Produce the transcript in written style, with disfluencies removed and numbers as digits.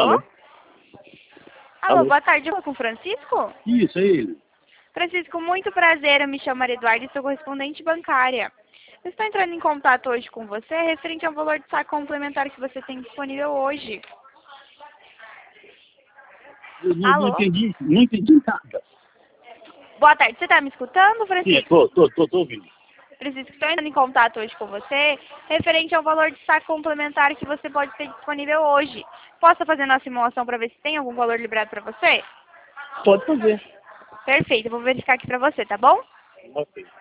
Alô? Alô? Boa tarde, eu tô com o Francisco? Isso, é ele. Francisco, muito prazer, eu me chamo Maria Eduarda e sou correspondente bancária. Eu estou entrando em contato hoje com você referente ao valor de saque complementar que você tem disponível hoje. Eu não Alô? entendi, não entendi nada. Boa tarde, você está me escutando, Sim, Francisco? tô ouvindo. Francisco, estou entrando em contato hoje com você referente ao valor de saque complementar que você pode ter disponível hoje. Posso fazer nossa simulação para ver se tem algum valor liberado para você? Pode fazer. Perfeito, eu vou verificar aqui para você, tá bom? Ok.